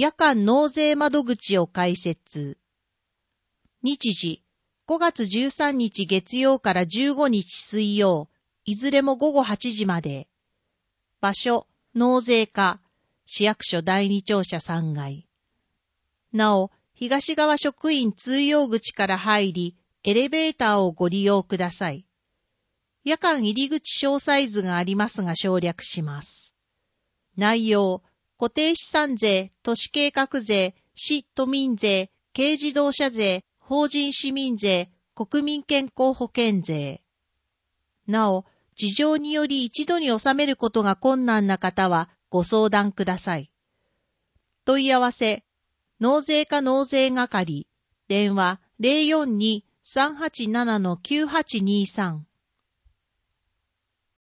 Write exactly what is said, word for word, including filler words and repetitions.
夜間納税窓口を開設。日時、ごがつじゅうさんにち月曜からじゅうごにち水曜、いずれもごごはちじまで。場所、納税課、市役所だいに庁舎さんがい。なお、東側職員通用口から入り、エレベーターをご利用ください。夜間入り口詳細図がありますが省略します。内容、固定資産税、都市計画税、市都民税、軽自動車税、法人市民税、国民健康保険税。なお、事情により一度に納めることが困難な方はご相談ください。問い合わせ、納税課納税係、電話 ゼロよんに さんはちなな きゅうはちにさん。